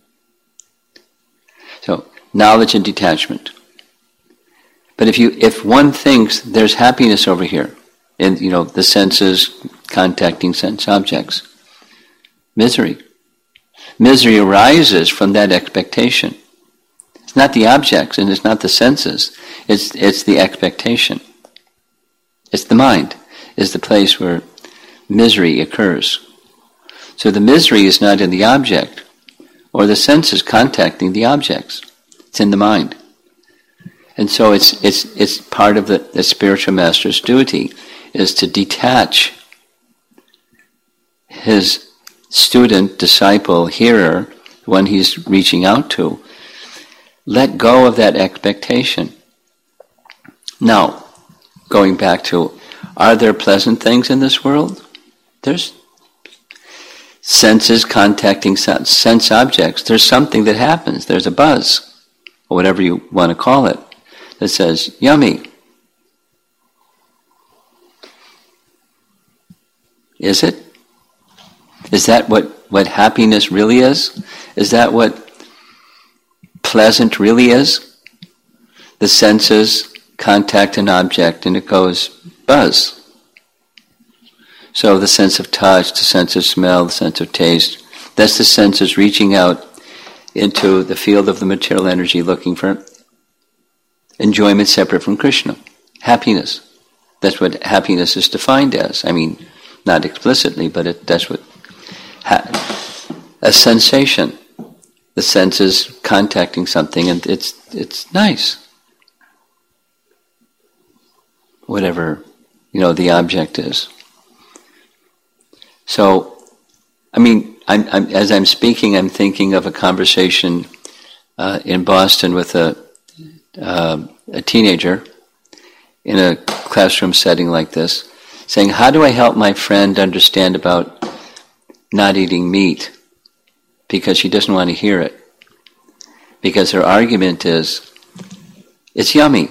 So, knowledge and detachment. But if one thinks there's happiness over here, in the senses contacting sense objects, misery arises from that expectation. It's not the objects and it's not the senses. It's the expectation. It's the mind. Is the place where misery occurs. So the misery is not in the object or the senses contacting the objects. It's in the mind. And so it's part of the spiritual master's duty is to detach his student, disciple, hearer, one he's reaching out to, let go of that expectation. Now, going back to, are there pleasant things in this world? There's senses contacting sense objects. There's something that happens. There's a buzz, or whatever you want to call it, that says, yummy. Is it? Is that what happiness really is? Is that what pleasant really is? The senses contact an object and it goes buzz. So the sense of touch, the sense of smell, the sense of taste, that's the senses reaching out into the field of the material energy looking for enjoyment separate from Krishna. Happiness. That's what happiness is defined as. I mean, not explicitly, but that's what a sensation. The senses contacting something, and it's nice. Whatever, the object is. So, I mean, as I'm speaking, I'm thinking of a conversation in Boston with a teenager in a classroom setting like this, saying, how do I help my friend understand about not eating meat? Because she doesn't want to hear it. Because her argument is, it's yummy.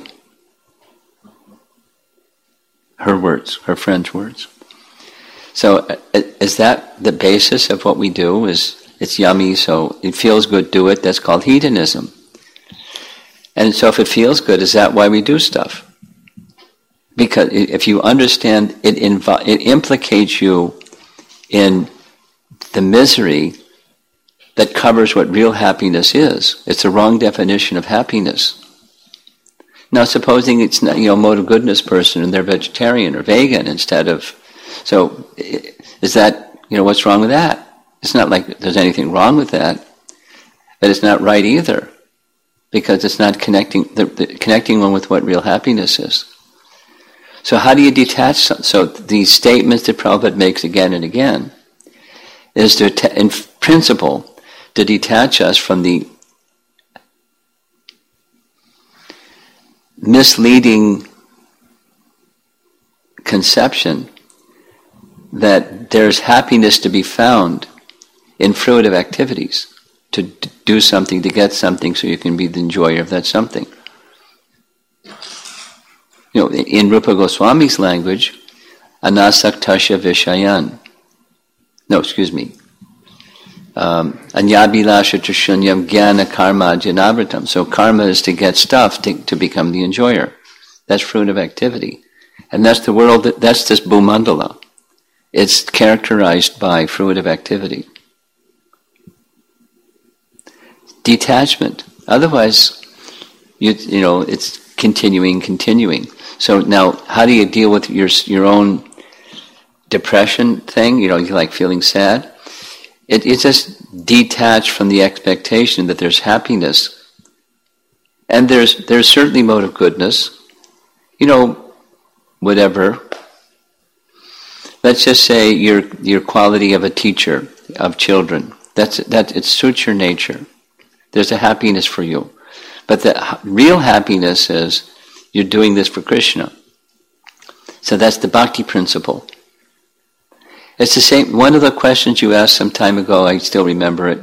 Her words, her friend's words. So is that the basis of what we do? Is it's yummy, so it feels good, do it. That's called hedonism. And so if it feels good, is that why we do stuff? Because if you understand, it implicates you in the misery that covers what real happiness is. It's a wrong definition of happiness. Now, supposing it's not, mode of goodness person and they're vegetarian or vegan instead of, so is that, what's wrong with that? It's not like there's anything wrong with that, but it's not right either, because it's not connecting one with what real happiness is. So how do you detach? So these statements that Prabhupada makes again and again is to, in principle, to detach us from the misleading conception that there's happiness to be found in fruitive activities, to do something, to get something so you can be the enjoyer of that something. In Rupa Goswami's language, anasaktasya vishayan. Anyabhilasha shunyam jnana karma janavritam. So karma is to get stuff to become the enjoyer. That's fruitive activity. And that's the world, that's this bhumandala. It's characterized by fruitive activity. Detachment. Otherwise, it's continuing. So now, how do you deal with your own depression thing? You like feeling sad. It's just detached from the expectation that there's happiness, and there's certainly mode of goodness. Whatever. Let's just say your quality of a teacher of children. That it suits your nature. There's a happiness for you, but the real happiness is you're doing this for Krishna. So that's the bhakti principle. It's the same. One of the questions you asked some time ago, I still remember it.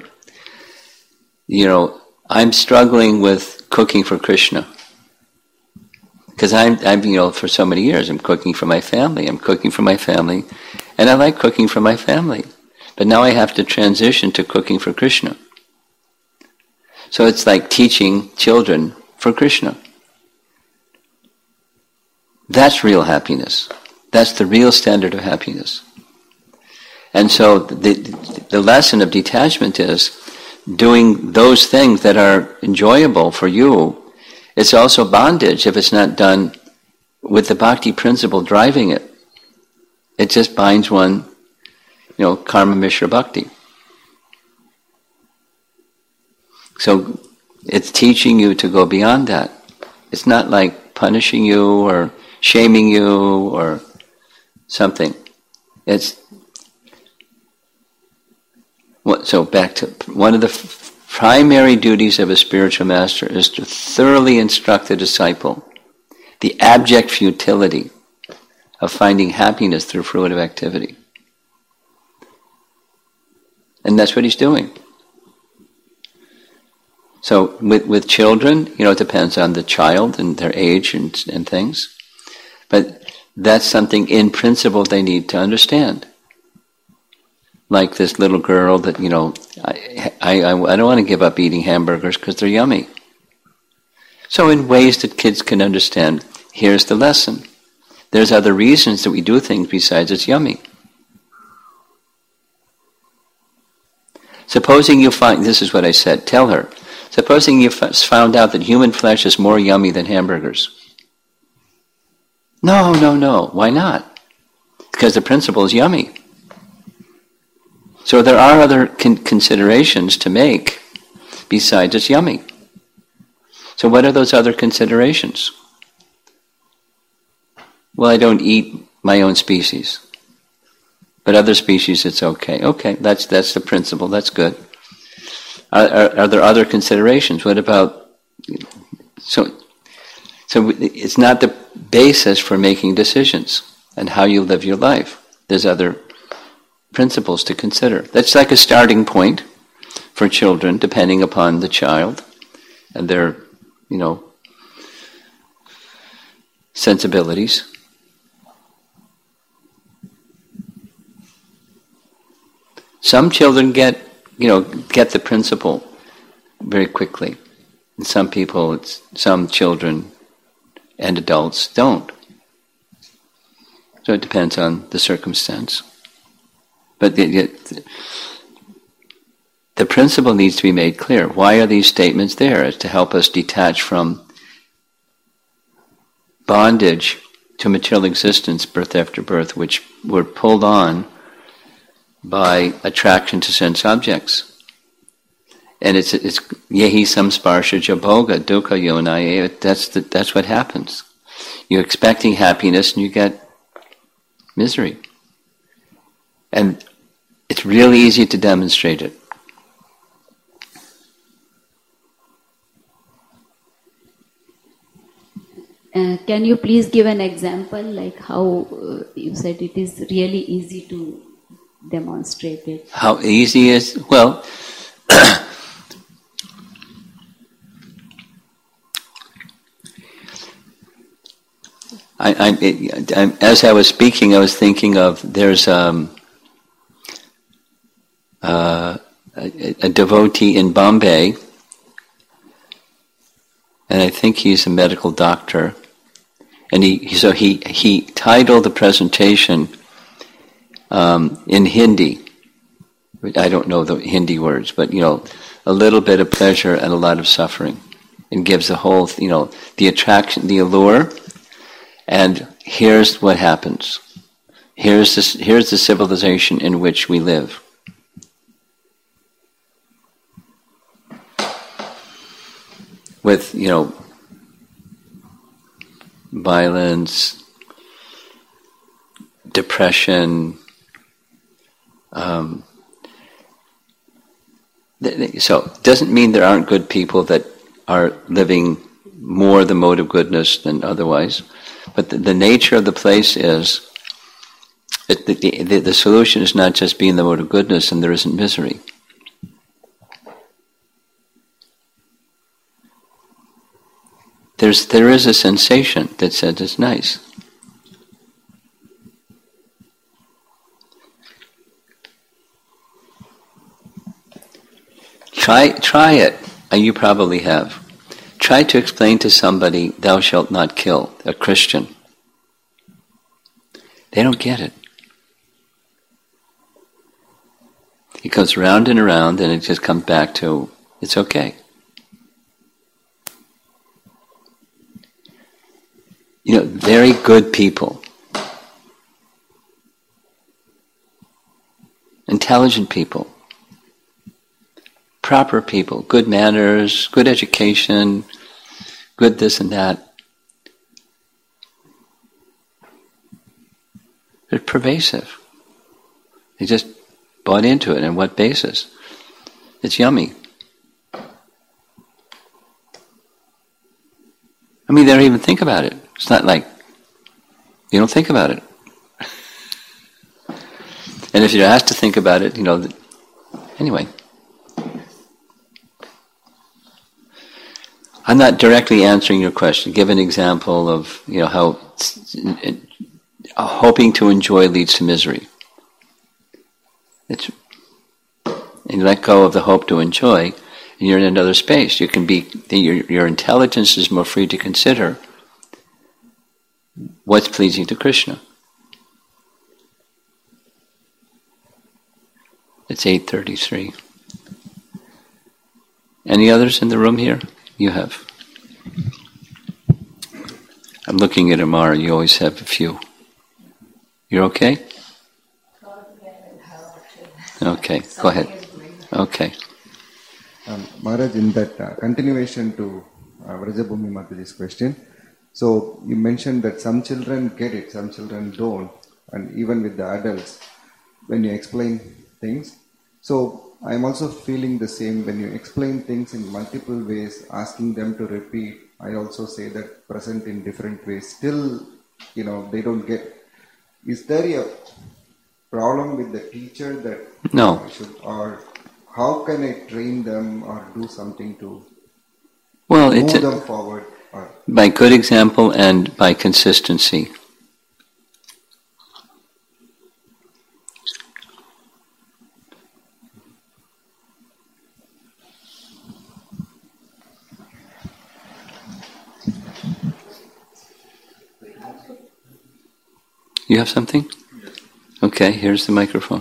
I'm struggling with cooking for Krishna. Because I'm for so many years, I'm cooking for my family. And I like cooking for my family. But now I have to transition to cooking for Krishna. So it's like teaching children for Krishna. That's real happiness. That's the real standard of happiness. And so the lesson of detachment is doing those things that are enjoyable for you, it's also bondage if it's not done with the bhakti principle driving it. It just binds one, karma mishra bhakti. So it's teaching you to go beyond that. It's not like punishing you or shaming you or something. So back to one of the primary duties of a spiritual master is to thoroughly instruct the disciple the abject futility of finding happiness through fruitive activity. And that's what he's doing. So with children, it depends on the child and their age and things. But that's something in principle they need to understand. Like this little girl that, I don't want to give up eating hamburgers because they're yummy. So in ways that kids can understand, here's the lesson. There's other reasons that we do things besides it's yummy. Supposing you find, this is what I said, tell her, supposing you found out that human flesh is more yummy than hamburgers. No, why not? Because the principle is yummy. So there are other considerations to make besides it's yummy. So what are those other considerations? Well, I don't eat my own species. But other species, it's okay. Okay, that's the principle. That's good. Are there other considerations? What about... So it's not the basis for making decisions and how you live your life. There's other principles to consider. That's like a starting point for children, depending upon the child and their, sensibilities. Some children get the principle very quickly. And some children and adults don't. So it depends on the circumstance. But the principle needs to be made clear. Why are these statements there? It's to help us detach from bondage to material existence, birth after birth, which we're pulled on by attraction to sense objects. And it's yehi samsparsha jabhoga dukkha yonaya. That's what happens. You're expecting happiness and you get misery. And it's really easy to demonstrate it. Can you please give an example, like how you said it is really easy to demonstrate it? How easy is? Well, as I was speaking, I was thinking of there's a devotee in Bombay, and I think he's a medical doctor, and he titled the presentation in Hindi. I don't know the Hindi words, but a little bit of pleasure and a lot of suffering, and gives the whole the attraction, the allure. And here's what happens. Here's the civilization in which we live. With, violence, depression. So it doesn't mean there aren't good people that are living more the mode of goodness than otherwise. But the nature of the place is that the solution is not just being the mode of goodness and there isn't misery. There is a sensation that says it's nice. Try it, and you probably have. Try to explain to somebody, thou shalt not kill, a Christian. They don't get it. It goes round and around, and it just comes back to, it's okay. Very good people, intelligent people, proper people, good manners, good education, good this and that. They're pervasive. They just bought into it. On what basis? It's yummy. They don't even think about it. It's not like you don't think about it. And if you're asked to think about it, anyway. I'm not directly answering your question. Give an example of, how hoping to enjoy leads to misery. And you let go of the hope to enjoy, and you're in another space. You can be, your intelligence is more free to consider what's pleasing to Krishna. It's 8:33. Any others in the room here? You have. I'm looking at Amara. You always have a few. You're okay? Okay, go ahead. Okay. Maharaj, in that continuation to Vrajabhumi Mataji's question, so you mentioned that some children get it, some children don't, and even with the adults, when you explain things. So I'm also feeling the same when you explain things in multiple ways, asking them to repeat. I also say that present in different ways. Still, they don't get. Is there a problem with the teacher that no or how can I train them or do something to move them forward? By good example and by consistency. You have something? Yes. Okay, here's the microphone.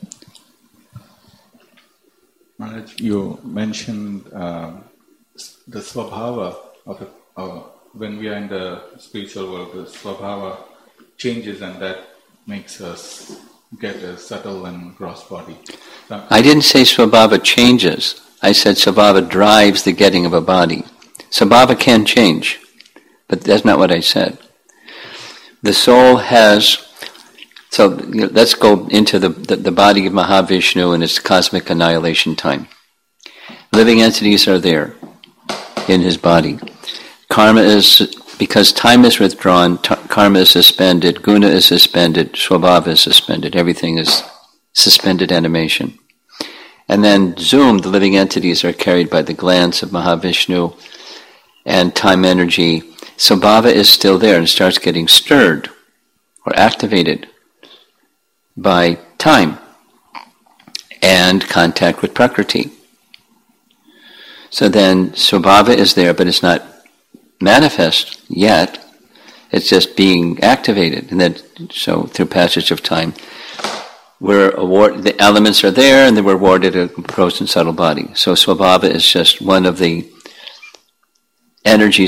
Maharaj, you mentioned the swabhava of when we are in the spiritual world, the swabhava changes, and that makes us get a subtle and gross body. I didn't say swabhava changes. I said swabhava drives the getting of a body. Swabhava can change, but that's not what I said. The soul has, so let's go into the body of Mahavishnu and its cosmic annihilation time. Living entities are there in his body. Karma is, because time is withdrawn, karma is suspended, guna is suspended, swabhava is suspended, everything is suspended animation. And then zoom, the living entities are carried by the glance of Mahavishnu and time energy. Swabhava is still there and starts getting stirred or activated by time and contact with Prakriti. So then Swabhava is there, but it's not manifest yet. It's just being activated. And then, so through passage of time, the elements are there, and then we're awarded a gross and subtle body. So Swabhava is just one of the energies